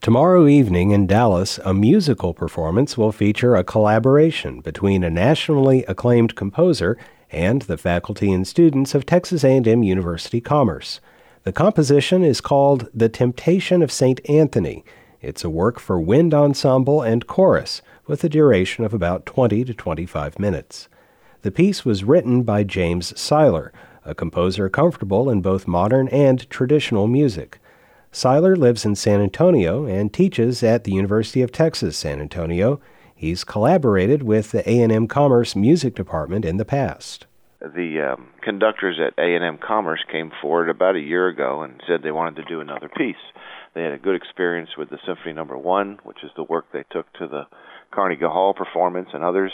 Tomorrow evening in Dallas, a musical performance will feature a collaboration between a nationally acclaimed composer and the faculty and students of Texas A&M University Commerce. The composition is called The Temptation of St. Anthony. It's a work for wind ensemble and chorus with a duration of about 20 to 25 minutes. The piece was written by James Seiler, a composer comfortable in both modern and traditional music. Seiler lives in San Antonio and teaches at the University of Texas, San Antonio. He's collaborated with the A&M Commerce Music Department in the past. The conductors at A&M Commerce came forward about a year ago and said they wanted to do another piece. They had a good experience with the Symphony No. 1, which is the work they took to the Carnegie Hall performance and others.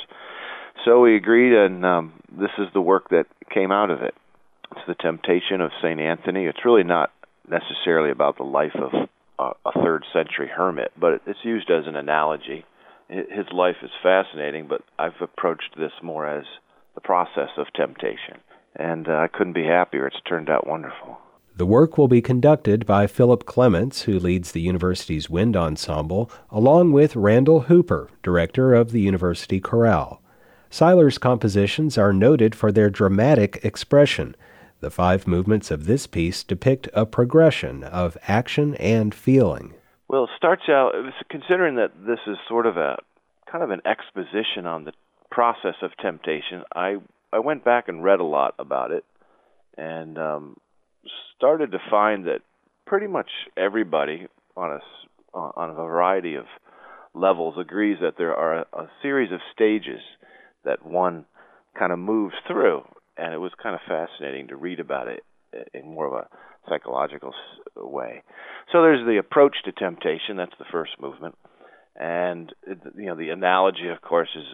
So we agreed, and this is the work that came out of it. It's The Temptation of St. Anthony. It's really not necessarily about the life of a third-century hermit, but it's used as an analogy. His life is fascinating, but I've approached this more as the process of temptation, and I couldn't be happier. It's turned out wonderful. The work will be conducted by Philip Clements, who leads the university's wind ensemble, along with Randall Hooper, director of the university chorale. Seiler's compositions are noted for their dramatic expression. The 5 movements of this piece depict a progression of action and feeling. Well, it starts out, considering that this is sort of a kind of an exposition on the process of temptation, I went back and read a lot about it and started to find that pretty much everybody on a variety of levels agrees that there are a series of stages that one kind of moves through. And it was kind of fascinating to read about it in more of a psychological way. So there's the approach to temptation. That's the first movement. And, the analogy, of course, is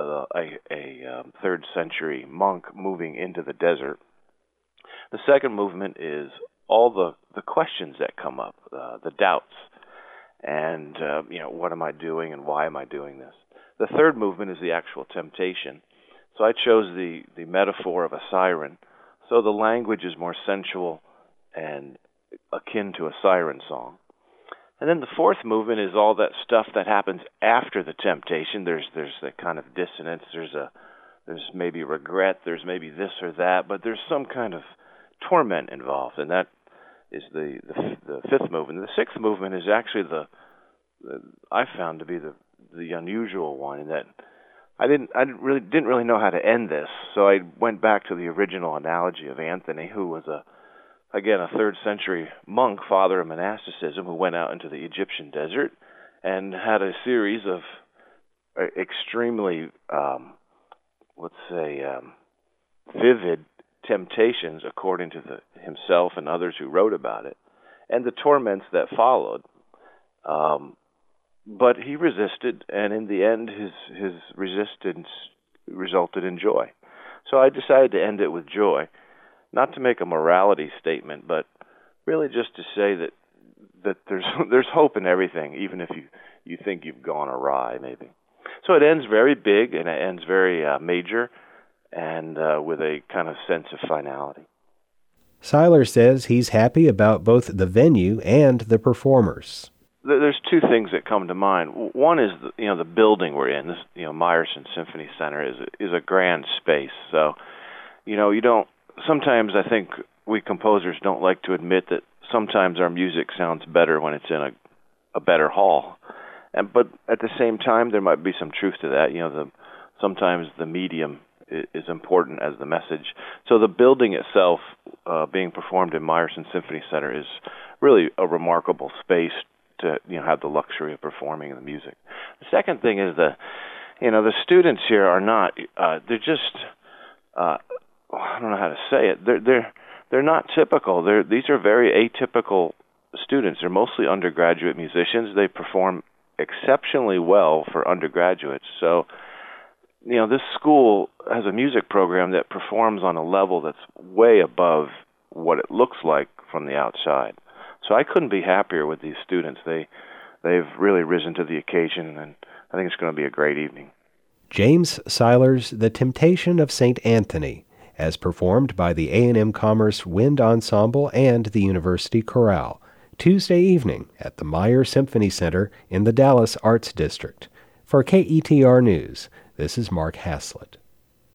a third-century monk moving into the desert. The second movement is all the questions that come up, the doubts. And, what am I doing and why am I doing this? The third movement is the actual temptation. So I chose the metaphor of a siren. So the language is more sensual and akin to a siren song. And then the fourth movement is all that stuff that happens after the temptation. There's the kind of dissonance. There's maybe regret. There's maybe this or that. But there's some kind of torment involved, and that is the fifth movement. The sixth movement is actually I found to be the unusual one in that I didn't really know how to end this, so I went back to the original analogy of Anthony, who was a third-century monk, father of monasticism, who went out into the Egyptian desert and had a series of extremely, vivid temptations, according to himself and others who wrote about it, and the torments that followed. But he resisted, and in the end, his resistance resulted in joy. So I decided to end it with joy, not to make a morality statement, but really just to say that there's hope in everything, even if you think you've gone awry, maybe. So it ends very big, and it ends very major, and with a kind of sense of finality. Seiler says he's happy about both the venue and the performers. There's 2 things that come to mind. One is the building we're in. This Meyerson Symphony Center is a grand space. So you don't. Sometimes I think we composers don't like to admit that sometimes our music sounds better when it's in a better hall. But at the same time, there might be some truth to that. Sometimes the medium is important as the message. So the building itself, being performed in Meyerson Symphony Center, is really a remarkable space to have the luxury of performing the music. The second thing is the students here are not. They're just. I don't know how to say it. They're not typical. These are very atypical students. They're mostly undergraduate musicians. They perform exceptionally well for undergraduates. So, this school has a music program that performs on a level that's way above what it looks like from the outside. So I couldn't be happier with these students. They've really risen to the occasion, and I think it's going to be a great evening. James Seiler's The Temptation of St. Anthony, as performed by the A&M Commerce Wind Ensemble and the University Chorale. Tuesday evening at the Meyer Symphony Center in the Dallas Arts District. For KETR News, this is Mark Haslett.